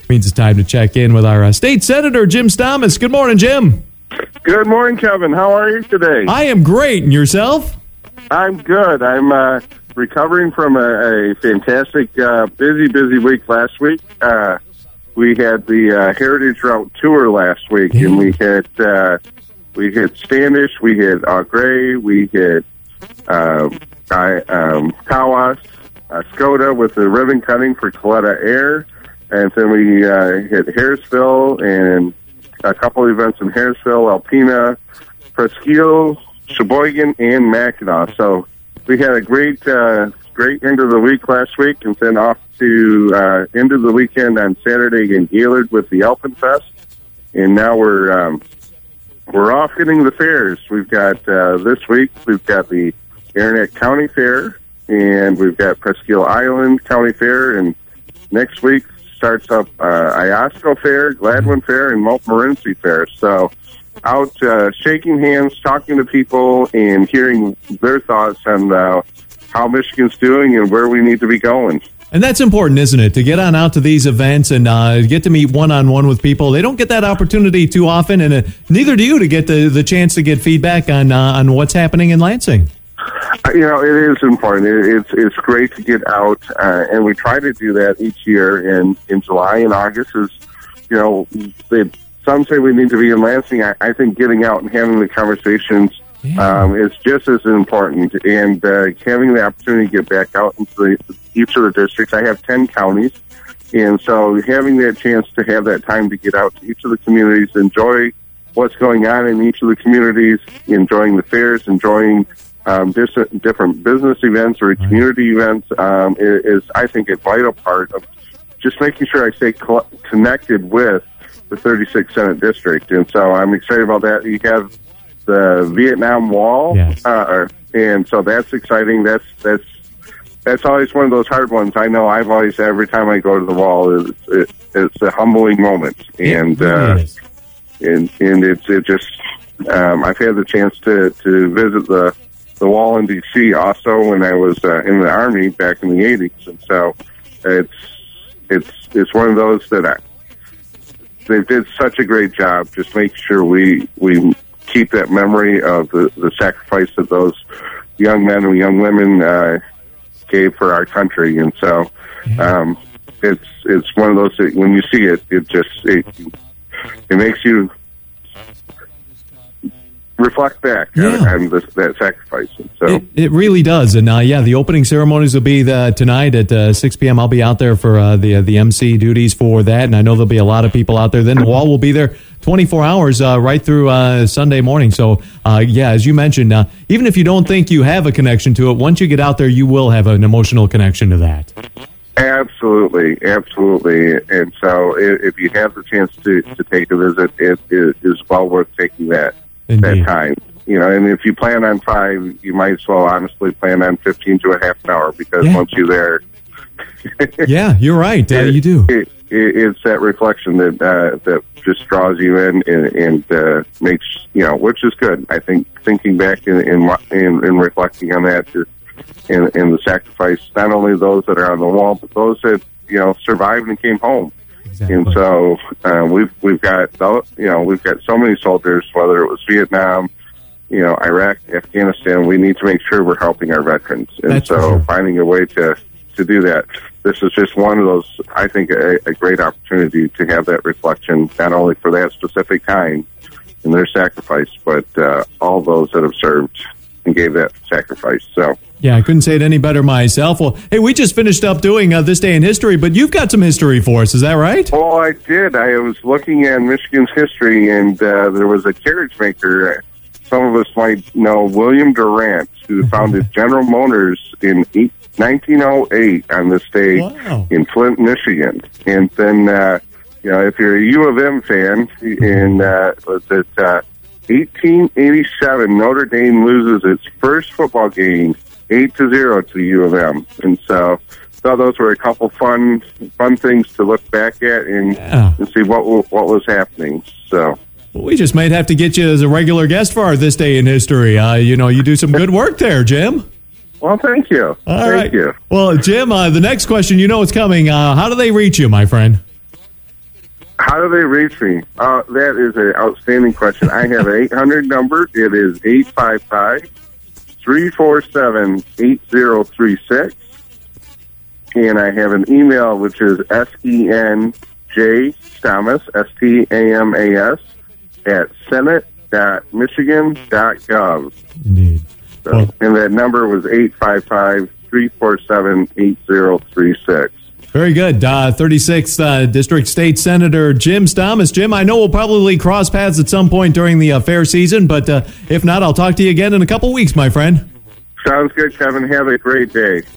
Means it's time to check in with our state senator, Jim Stamas. Good morning, Jim. Good morning, Kevin. How are you today? I am great. And yourself? I'm good. I'm recovering from a fantastic, busy week last week. We had the Heritage Route Tour last week, and we had Standish, we had Gray, we had Tawas, Skoda with the ribbon cutting for Coletta Air, and then we had Harrisville and a couple of events in Harrisville, Alpena, Presque, Sheboygan, and Mackinac. So we had a great end of the week last week, and then off to end of the weekend on Saturday in Gaylord with the Alpenfest. And now we're off hitting the fairs. We've got this week we've got the Aranet County Fair, and we've got Presque Island County Fair, and next week starts up Iosco Fair, Gladwin Fair, and Montmorency Fair. So out shaking hands, talking to people, and hearing their thoughts on how Michigan's doing and where we need to be going. And that's important, isn't it? To get on out to these events and get to meet one-on-one with people. They don't get that opportunity too often, and neither do you to get the chance to get feedback on what's happening in Lansing. You know, it is important. It's great to get out, and we try to do that each year in July and August. Is, you know, some say we need to be in Lansing. I think getting out and having the conversations is just as important, and having the opportunity to get back out into each of the districts. I have 10 counties, and so having that chance to have that time to get out to each of the communities, enjoy what's going on in each of the communities, enjoying the fairs, enjoying different business events or community events is, I think, a vital part of just making sure I stay connected with the 36th Senate District. And so I'm excited about that. You have the Vietnam Wall, and so that's exciting. That's always one of those hard ones. I know I've always, every time I go to the wall, it's a humbling moment. And it just, I've had the chance to visit the wall in D.C. also when I was in the Army back in the 80s. And so it's one of those that they did such a great job just making sure we keep that memory of the sacrifice that those young men and young women gave for our country. And so it's one of those that when you see it, it makes you reflect back on that sacrifice. And so it really does. And the opening ceremonies will be tonight at 6 p.m. I'll be out there for the MC duties for that, and I know there'll be a lot of people out there. Then the wall will be there 24 hours right through Sunday morning. So as you mentioned, even if you don't think you have a connection to it, once you get out there, you will have an emotional connection to that. Absolutely. And so if you have the chance to take a visit, it is well worth taking that time. You know, and if you plan on 5, you might as well honestly plan on 15 to a half an hour, because once you're there... you're right. You do. It's that reflection that just draws you in and makes, which is good. I think thinking back and reflecting on that and the sacrifice, not only those that are on the wall, but those that, survived and came home. Exactly. And so we've got so many soldiers, whether it was Vietnam, Iraq, Afghanistan. We need to make sure we're helping our veterans, and finding a way to do that. This is just one of those. I think a great opportunity to have that reflection, not only for that specific time and their sacrifice, but all those that have served and gave that sacrifice. So. Yeah, I couldn't say it any better myself. Well, hey, we just finished up doing This Day in History, but you've got some history for us. Is that right? Well, I did. I was looking at Michigan's history, and there was a carriage maker. Some of us might know William Durant, who founded General Motors in 1908 on this day in Flint, Michigan. And then, if you're a U of M fan, in 1887, Notre Dame loses its first football game 8-0 to U of M. And so those were a couple fun things to look back at and see what was happening. So. Well, we just might have to get you as a regular guest for our This Day in History. You do some good work there, Jim. Well, thank you. Thank you. Well, Jim, the next question, it's coming. How do they reach you, my friend? How do they reach me? That is an outstanding question. I have an 800 number. It is 855-347-8036. And I have an email, which is senjstamas, S-T-A-M-A-S, at senate.michigan.gov. Indeed. So, and that number was 855-347-8036. Very good. 36th District State Senator Jim Stamas. Jim, I know we'll probably cross paths at some point during the fair season, but if not, I'll talk to you again in a couple weeks, my friend. Sounds good, Kevin. Have a great day.